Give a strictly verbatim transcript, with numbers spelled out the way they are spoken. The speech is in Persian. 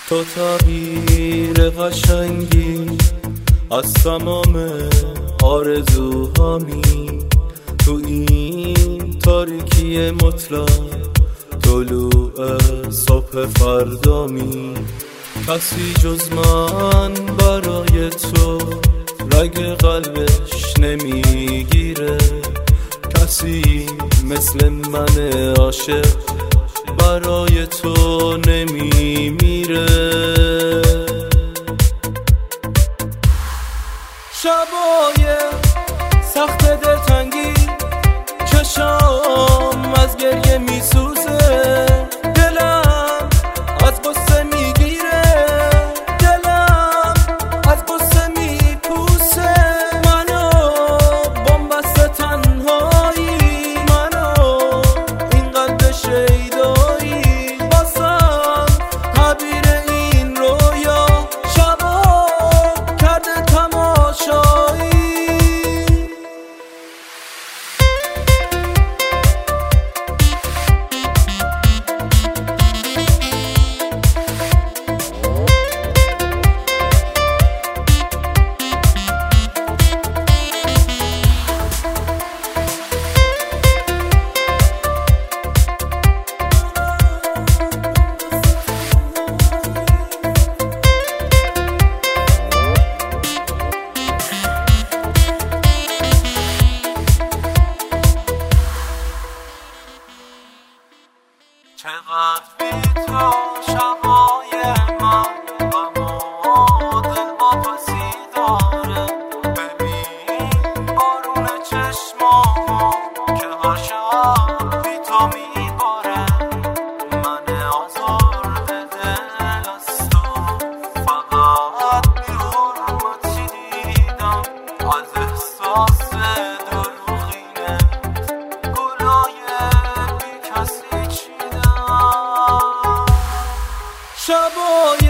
تو تغییر قشنگی از تمام آرزوهامی، تو این تاریکی مطلق طلوع صبح فردامی. کسی جز من برای تو رگ قلبش نمیگیره، کسی مثل من عاشق برای تو نمیمیره. شبای سخت دلتنگی چشام از گریه میسوزه، دلم از غصه میگیره، دلم از غصه میپوسه. منو بنبست تنهایی، منو این قلب شیدایی، باسم تعبیر این رویا شبا کرده تماشایی. چقدر بی تو شبای من غم و دل واپسی داره. ببین بارون چشمامو که هر شب بی تو میباره. من آزرده دل از تو فقط بی حرمتی دیدم، از احساس دروغینه گلای بی کسی چیدم. شبای